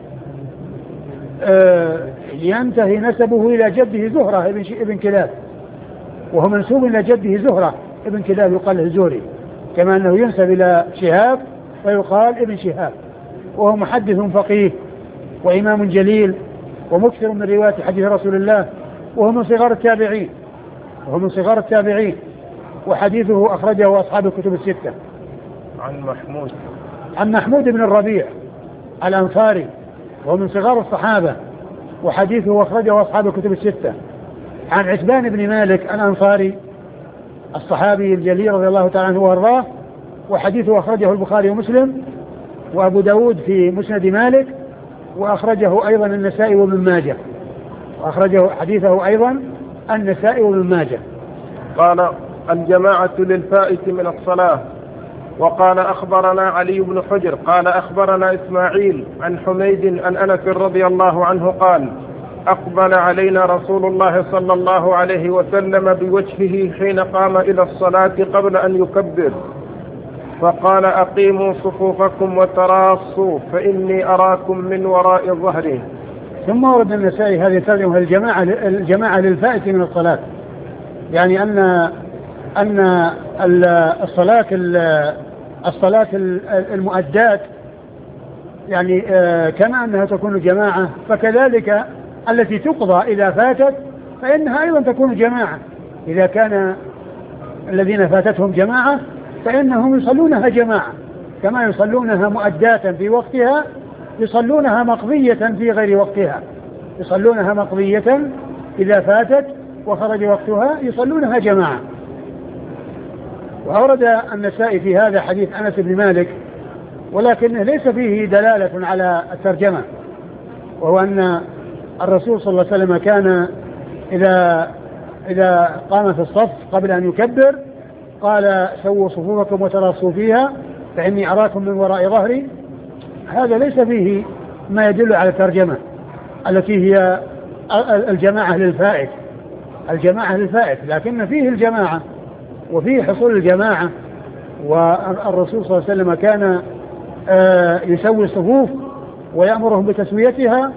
آه ينتهي نسبه إلى جده زهرة ابن, ابن كلاب، وهو منسوب إلى جده زهرة ابن كلاب يقال له الزهري، كما أنه ينسب إلى شهاب ويقال ابن شهاب. وهو محدث فقيه وإمام جليل ومكثر من رواية حديث رسول الله، وهو من صغار التابعين وهو من صغار التابعين وحديثه أخرجه أصحاب الكتب الستة. عن محمود عن محمود بن الربيع الأنصاري، وهو من صغار الصحابة وحديثه أخرجه أصحاب الكتب الستة. عن عتبان بن مالك الأنصاري الصحابي الجليل رضي الله تعالى عنه وارضاه، وحديثه أخرجه البخاري ومسلم وأبو داود في مسند مالك، وأخرجه أيضا النسائي وابن ماجه، وأخرجه حديثه أيضا النسائي وابن ماجه. قال الجماعة للفائت من الصلاة. وقال أخبرنا علي بن حجر قال أخبرنا إسماعيل عن حميد عن أنس رضي الله عنه قال أقبل علينا رسول الله صلى الله عليه وسلم بوجهه حين قام إلى الصلاة قبل أن يكبر، فقال أقيموا صفوفكم وتراصوا فإني أراكم من وراء ظهري. ثم ورد النسائي هذه الترجمة الجماعة الجماعة للفائت من الصلاة، يعني أن أن الصلاة الصلاة المؤدات يعني كما أنها تكون جماعة، فكذلك التي تقضى إذا فاتت فإنها أيضا تكون جماعة. إذا كان الذين فاتتهم جماعة فإنهم يصلونها جماعة، كما يصلونها مؤداة في وقتها يصلونها مقضية في غير وقتها، يصلونها مقضية إذا فاتت وخرج وقتها يصلونها جماعة. وأورد النسائي في هذا حديث أنس بن مالك، ولكنه ليس فيه دلالة على الترجمة، وهو أن الرسول صلى الله عليه وسلم كان إذا إذا قام في الصف قبل أن يكبر قال سووا صفوفكم وتراصوا فيها فإني أراكم من وراء ظهري. هذا ليس فيه ما يدل على الترجمة التي هي الجماعة للفائت، الجماعة للفائت، لكن فيه الجماعة وفيه حصول الجماعة. والرسول صلى الله عليه وسلم كان يسوي الصفوف ويأمرهم بتسويتها،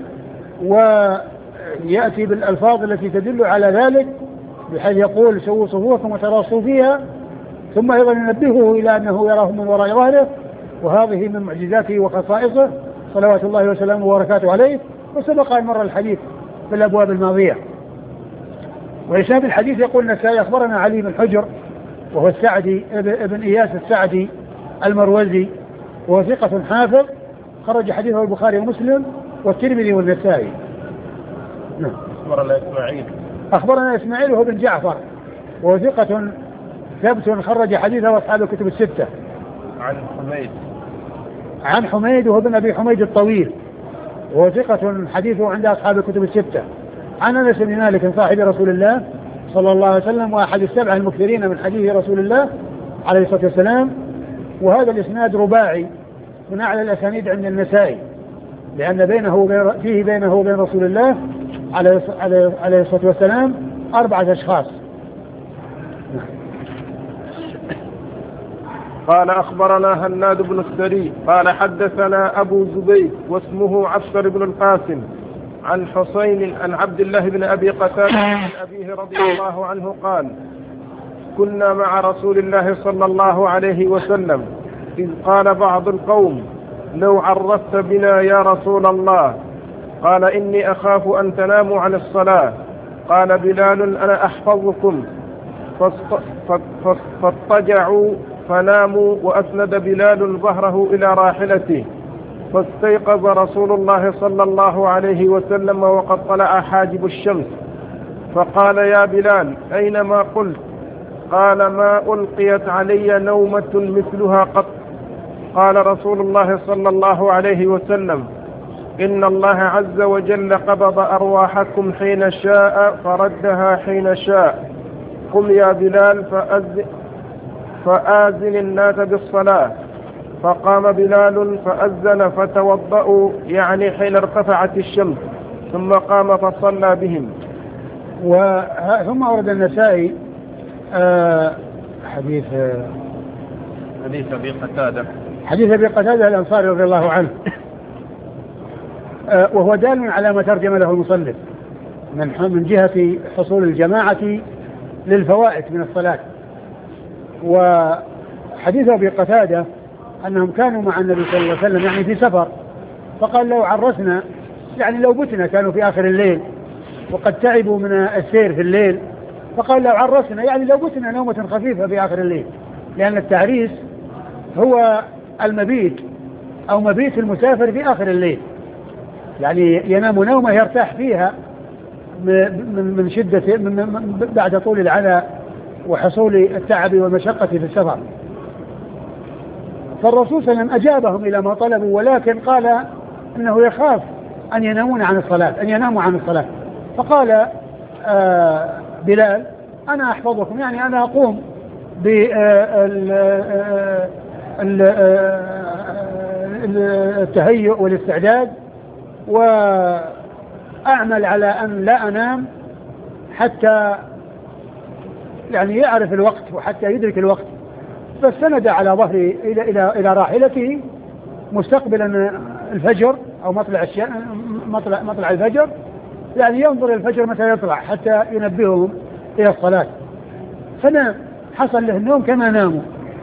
ويأتي بالألفاظ التي تدل على ذلك، بحيث يقول سووا صفوفكم وتراصوا فيها، ثم أيضا ينبهه إلى أنه يراهم من وراء ظهره، وهذه من معجزاته وخصائصه صلوات الله وسلامه وبركاته عليه، وسبق أن مر الحديث في الأبواب الماضية. وإسناد الحديث يقول النسائي أخبرنا علي بن حجر وهو السعدي ابن إياس السعدي المروزي، وهو ثقة حافظ خرج حديثه البخاري ومسلم والترمذي والنسائي. نعم. أخبرنا إسماعيل أخبرنا إسماعيل وهو بن جعفر وهو ثقة ثبت خرج حديثه أصحاب الكتب الستة. عن حميد عن حميد وهو بن أبي حميد الطويل وهو ثقة حديثه عند أصحاب الكتب الستة. عن أنس بن مالك صاحب رسول الله صلى الله عليه وسلم وأحد السبعة المكثرين من حديث رسول الله عليه الصلاة والسلام. وهذا الإسناد رباعي من أعلى الأسانيد عند النسائي، لأن بينه وبين فيه بينه وبين رسول الله عليه الصلاة والسلام أربعة أشخاص. قال أخبرنا هناد بن السري قال حدثنا أبو زبيد واسمه عسكر بن القاسم عن حسين عن عبد الله بن أبي قتادة عن أبيه رضي الله عنه قال كنا مع رسول الله صلى الله عليه وسلم إذ قال بعض القوم لو عرفت بنا يا رسول الله، قال إني أخاف أن تناموا عن الصلاة. قال بلال أنا أحفظكم، فاضطجعوا فناموا، وأسند بلال ظهره إلى راحلته، فاستيقظ رسول الله صلى الله عليه وسلم وقد طلع حاجب الشمس، فقال يا بلال أين ما قلت؟ قال ما ألقيت علي نومة مثلها قط. قال رسول الله صلى الله عليه وسلم: إن الله عز وجل قبض أرواحكم حين شاء فردها حين شاء. قم يا بلال فأذن, فآذن الناس بالصلاة. فقام بلال فأذن فتوضأوا، يعني حين ارتفعت الشمس، ثم قام فصلى بهم. ثم أورد النسائي آه حديث آه حديث أبي قتادة حديث أبي قتادة الأنصاري رضي الله عنه، آه وهو دال على ما ترجم له المصنف من من جهة حصول الجماعة للفوائد من الصلاة. وحديث أبي قتادة أنهم كانوا مع النبي صلى الله عليه وسلم يعني في سفر، فقال لو عرسنا، يعني لو بتنا، كانوا في آخر الليل وقد تعبوا من السير في الليل، فقال لو عرسنا، يعني لو بتنا نومة خفيفة في آخر الليل، لأن التعريس هو المبيت أو مبيت المسافر في آخر الليل، يعني ينام نومة يرتاح فيها من من شدة من بعد طول العناء وحصول التعب والمشقة في السفر. فالرسول صلى الله عليه وسلم أجابهم إلى ما طلبوا، ولكن قال أنه يخاف أن ينامون عن الصلاة أن يناموا عن الصلاة. فقال آه بلال: أنا أحفظكم، يعني أنا أقوم بالتهيؤ والاستعداد وأعمل على أن لا أنام حتى يعني يعرف الوقت وحتى يدرك الوقت. فاستند على ظهري إلى إلى إلى راحلته مستقبلا الفجر أو مطلع مطلع مطلع الفجر، يعني ينظر الفجر متى يطلع حتى ينبههم إلى الصلاة. فنام، حصل له النوم كما ناموا.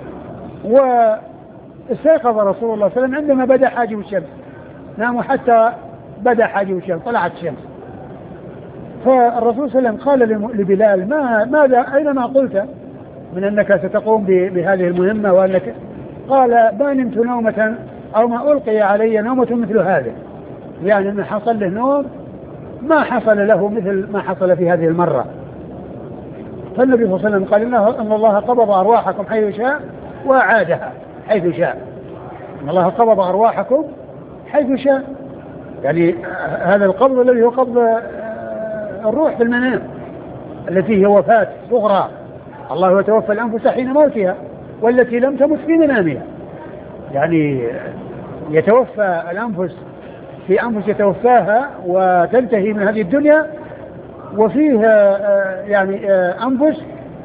واستيقظ رسول الله صلى الله عليه وسلم عندما بدا حاجب الشمس، ناموا حتى بدا حاجب الشمس، طلعت الشمس. فالرسول صلى الله عليه وسلم قال لبلال: ما ماذا أين ما قلت من أنك ستقوم بهذه المهمة وأنك؟ قال: ما نمت نومة أو ما ألقي علي نومة مثل هذه، يعني أن حصل له نوم ما حصل له مثل ما حصل في هذه المرة. فالنبي صلى الله عليه وسلم قال: إن الله قبض أرواحكم حيث شاء وأعادها حيث شاء. إن الله قبض أرواحكم حيث شاء، يعني هذا القبض الذي هو قبض الروح في المنام التي هي وفاة صغرى. الله يتوفى الأنفس حين موتها والتي لم تمت في منامها، يعني يتوفى الأنفس في أنفس يتوفاها وتنتهي من هذه الدنيا، وفيها يعني أنفس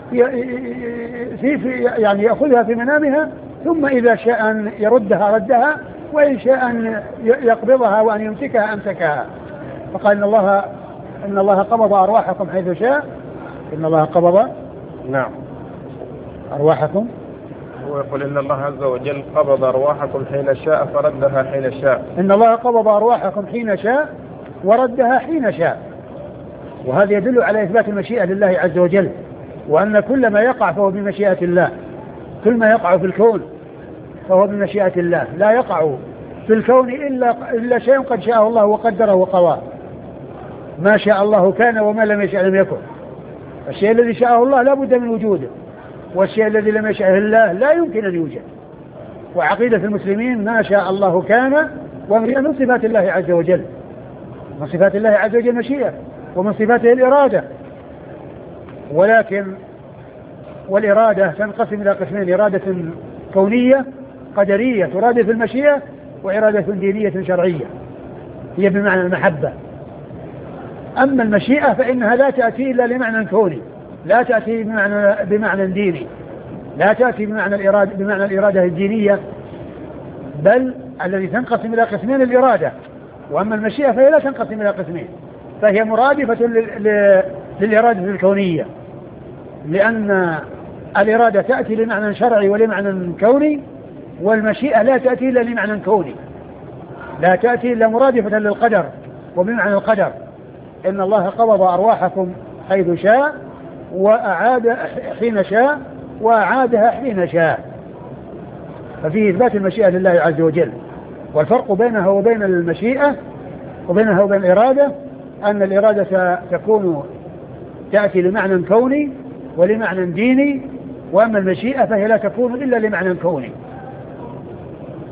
في في يعني يأخذها في منامها، ثم إذا شاء أن يردها ردها، وإن شاء أن يقبضها وأن يمسكها أمسكها. فقال: إن الله إن الله قبض أرواحكم حيث شاء. إن الله قبض نعم أرواحكم، هو يقول إن الله عز وجل قبض أرواحكم حين شاء فردها حين شاء. إن الله قبض أرواحكم حين شاء وردها حين شاء. وهذا يدل على إثبات المشيئة لله عز وجل، وأن كل ما يقع فهو بمشيئة الله، كل ما يقع في الكون فهو بمشيئة الله، لا يقع في الكون إلا, إلا شيء قد شاءه الله وقدره وقواه. ما شاء الله كان وما لم يشاء لم يكن. الشيء الذي شاءه الله لا بد من وجوده، والشيء الذي لم يشاءه الله لا يمكن أن يوجد. وعقيدة المسلمين ما شاء الله كان، ومن صفات الله عز وجل، من صفات الله عز وجل مشيئة، ومن صفاته الإرادة. ولكن والإرادة تنقسم إلى قسمين: إرادة كونية قدرية ترادف المشيئة، وإرادة دينية شرعية هي بمعنى المحبة. أما المشيئة فإنها لا تأتي إلا لمعنى كوني، لا تأتي بمعنى, بمعنى ديني، لا تأتي بمعنى الإرادة, بمعنى الإرادة الدينية، بل الذي تنقسم إلى قسمين الإرادة. وأما المشيئة فهي لا تنقسم إلى قسمين، فهي مرادفة للإرادة الكونية، لأن الإرادة تأتي لمعنى شرعي ولمعنى كوني، والمشيئة لا تأتي إلا لمعنى كوني، لا تأتي إلا مرادفة للقدر وبمعنى القدر. إن الله قبض أرواحكم حيث شاء وأعاد حين شاء وأعادها حين شاء، ففيه إثبات المشيئة لله عز وجل. والفرق بينها وبين المشيئة وبينها وبين الإرادة أن الإرادة تكون تأتي لمعنى كوني ولمعنى ديني، وأما المشيئة فهي لا تكون إلا لمعنى كوني.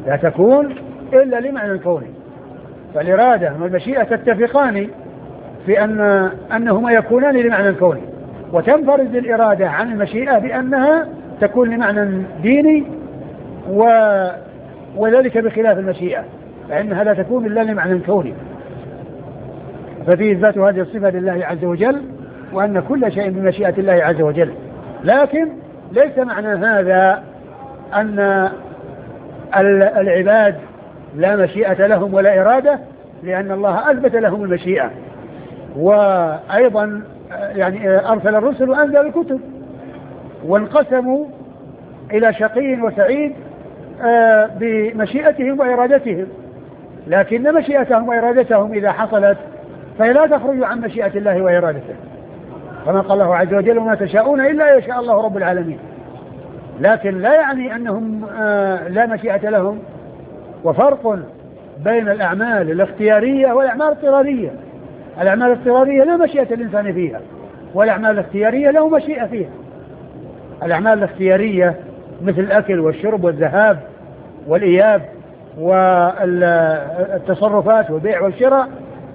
لا تكون إلا لمعنى كوني. فالإرادة والمشيئة تتفقان في أن أنهما يكونان لمعنى كوني، وتنفرد الإرادة عن المشيئة بأنها تكون لمعنى ديني، و... وذلك بخلاف المشيئة فإنها لا تكون إلا لمعنى كوني. ففي إثبات هذه الصفة لله عز وجل، وأن كل شيء بمشيئة الله عز وجل. لكن ليس معنى هذا أن العباد لا مشيئة لهم ولا إرادة، لأن الله أثبت لهم المشيئة، وأيضا يعني أرسل الرسل وأنزل الكتب، وانقسموا إلى شقي وسعيد بمشيئتهم وإرادتهم، لكن مشيئتهم وإرادتهم إذا حصلت فهي لا تخرج عن مشيئة الله وإرادته، كما قال الله عز وجل: وما تشاءون إلا يشاء الله رب العالمين. لكن لا يعني أنهم لا مشيئة لهم. وفرق بين الأعمال الاختيارية والأعمال الاضطرارية. الأعمال الاضطرارية لا مشيئة الإنسان فيها، والأعمال الاختيارية له مشيئة فيها. الأعمال الاختيارية مثل الأكل والشرب والذهاب والإياب والتصرفات والبيع والشراء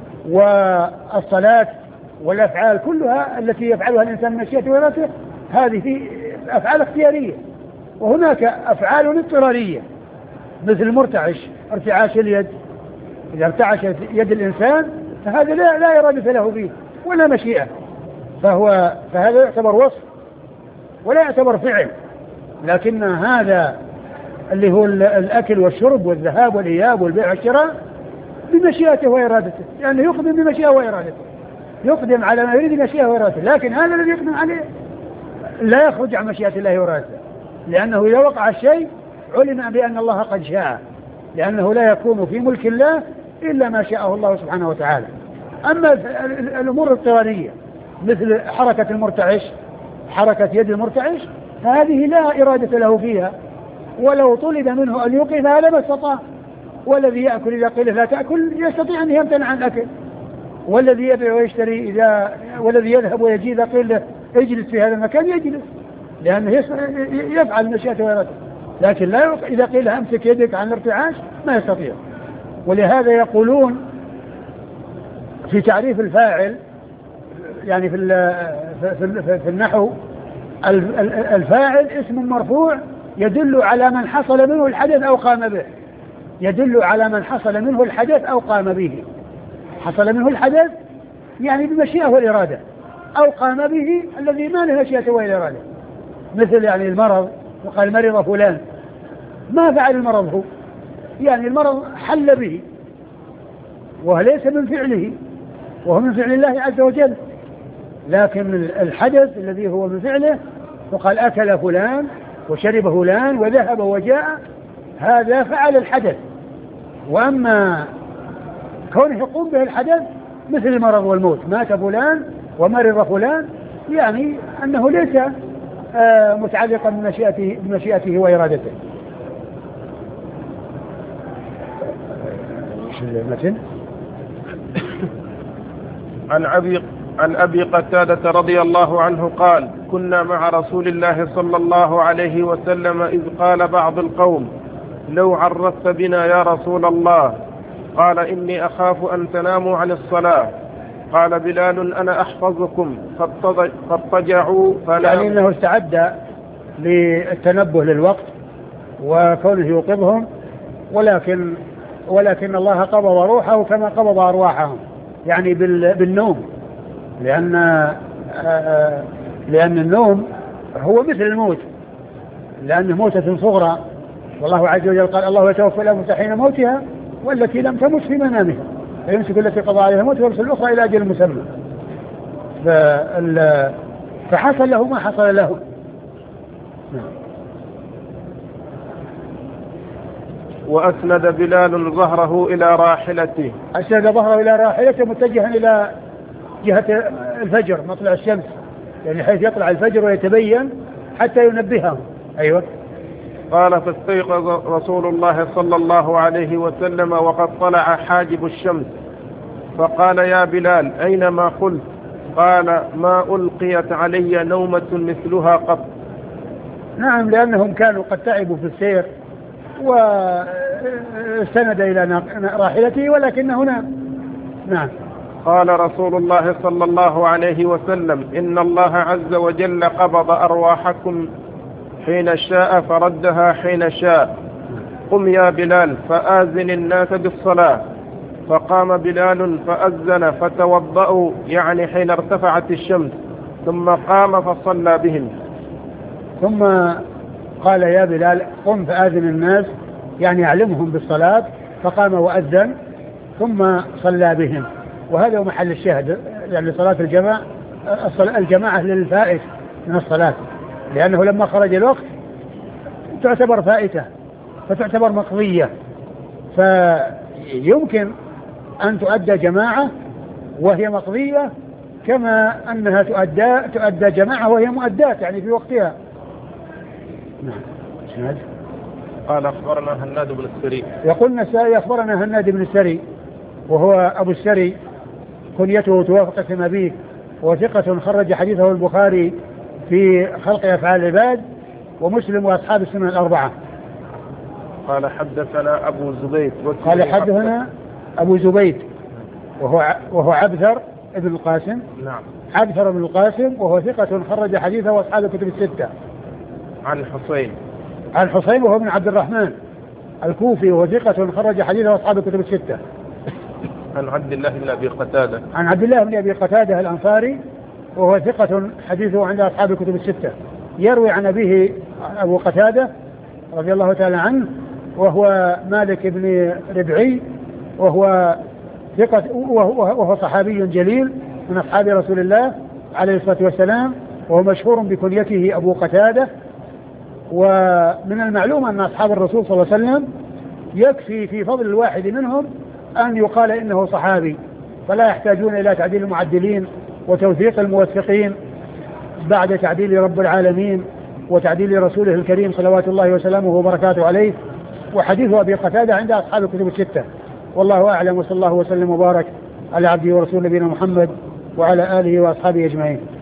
والصلاة والأفعال كلها التي يفعلها الإنسان من مشيئته وإرادته، هذه في أفعال اختيارية. وهناك أفعال اضطرارية مثل المرتعش، ارتعاش اليد، إذا ارتعشت يد الإنسان فهذا لا, لا إرادة له فيه ولا مشيئة، فهو فهذا يعتبر وصف ولا يعتبر فعل. لكن هذا اللي هو الأكل والشرب والذهاب والإياب والبيع والشراء بمشيئته وإرادته، يعني يقدم بمشيئة وإرادته، يقدم على ما يريد بمشيئة وإرادته. لكن هذا الذي يقدم عليه لا يخرج عن مشيئة الله وإرادته، لأنه إذا وقع الشيء علم بأن الله قد شاء، لأنه لا يكون في ملك الله إلا ما شاءه الله سبحانه وتعالى. أما الأمور الاضطرارية مثل حركة المرتعش، حركة يد المرتعش، فهذه لا إرادة له فيها، ولو طلب منه أن يوقفها لما استطاع. والذي يأكل إذا قيل لا تأكل يستطيع أن يمتنع عن الأكل، والذي يبيع ويشتري إذا والذي يذهب ويجي إذا قيل له اجلس في هذا المكان يجلس، لأنه يفعل مشيئته وإرادته. لكن لا إذا قيل أمسك يدك عن الارتعاش ما يستطيع. ولهذا يقولون في تعريف الفاعل، يعني في في النحو، الفاعل اسم مرفوع يدل على من حصل منه الحدث أو قام به، يدل على من حصل منه الحدث أو قام به. حصل منه الحدث يعني بمشيئة والإرادة، أو قام به الذي ما له مشيئة والإرادة، مثل يعني المرض، وقال مرض فلان، ما فعل المرض هو، يعني المرض حل به وليس من فعله، وهو من فعل الله عز وجل. لكن الحدث الذي هو من فعله، وقال أكل فلان وشرب فلان وذهب وجاء، هذا فعل الحدث. وأما كونه يقوم به الحدث مثل المرض والموت، مات فلان ومرض فلان، يعني أنه ليس آه متعلقا بمشيئته, بمشيئته وإرادته. عن أبي عن أبي قتادة رضي الله عنه قال: كنا مع رسول الله صلى الله عليه وسلم إذ قال بعض القوم: لو عرفت بنا يا رسول الله. قال: إني أخاف أن تناموا عن الصلاة. قال بلال: أنا أحفظكم. فاضطجعوا فناموا. يعني أنه استعد للتنبه للوقت وكونه يوقظهم، ولكن ولكن الله قبض روحه كما قبض أرواحهم، يعني بالنوم، لأن لأن النوم هو مثل الموت، لأنه موتة صغرى، والله عز وجل قال: الله يتوفى الأنفس حين موتها والتي لم تمت في منامها فيمسك التي قضى عليها الموت ويرسل الأخرى إلى أجل مسمى. فحصل له ما حصل له. وأسند بلال ظهره إلى راحلته. أسند ظهره إلى راحلته متجها إلى جهة الفجر، مطلع الشمس، يعني حيث يطلع الفجر ويتبين حتى ينبههم. أيوة. قال: فاستيقظ رسول الله صلى الله عليه وسلم وقد طلع حاجب الشمس، فقال: يا بلال، أين ما قلت؟ قال: ما ألقيت علي نومة مثلها قط. نعم، لأنهم كانوا قد تعبوا في السير واستند إلى راحلته ولكنه نام. نعم. قال رسول الله صلى الله عليه وسلم: إن الله عز وجل قبض أرواحكم حين شاء فردها حين شاء. قم يا بلال فآذن الناس بالصلاة. فقام بلال فأذن فتوضأوا، يعني حين ارتفعت الشمس، ثم قام فصلى بهم. ثم قال: يا بلال قم فآذن الناس، يعني أعلمهم بالصلاة. فقام وأذن ثم صلى بهم. وهذا هو محل الشاهد، يعني صلاة الجماعة الجماعة للفائت من الصلاة، لأنه لما خرج الوقت تعتبر فائتة فتعتبر مقضية، فيمكن أن تؤدى جماعة وهي مقضية كما أنها تؤدى تؤدى جماعة وهي مؤدات، يعني في وقتها. نعم. قال: أخبرنا هناد بن السري. يقول النسائي: أخبرنا هناد بن السري، وهو أبو السري، كنيته توافق اسم أبيه، وثقة خرج حديثه البخاري في خلق أفعال العباد ومسلم وأصحاب السنن الأربعة. قال: حدثنا أبو زبيد. قال: حدثنا أبو زبيد وهو وهو عبثر ابن القاسم. نعم. عبثر ابن القاسم، وهو ثقة خرج حديثه وأصحاب الكتب الستة. عن حسين. عن حسين وهو ابن عبد الرحمن الكوفي، وهو ثقة خرج حديثه وأصحاب الكتب الستة. عن عبد الله بن أبي قتادة. عن عبد الله بن أبي قتادة الأنصاري، وهو ثقة حديثه عند أصحاب الكتب الستة. يروي عن أبيه أبو قتادة رضي الله تعالى عنه، وهو مالك بن ربعي، وهو ثقة وهو صحابي جليل من أصحاب رسول الله عليه الصلاة والسلام، وهو مشهور بكنيته أبو قتادة. ومن المعلوم أن أصحاب الرسول صلى الله عليه وسلم يكفي في فضل الواحد منهم أن يقال إنه صحابي، فلا يحتاجون إلى تعديل المعدلين وتوثيق الموثقين بعد تعديل رب العالمين وتعديل رسوله الكريم صلوات الله وسلامه وبركاته عليه. وحديث أبي قتادة عند أصحاب الكتب الستة. والله أعلم، وصلى الله وسلم وبارك على عبده ورسول نبينا محمد وعلى آله وأصحابه أجمعين.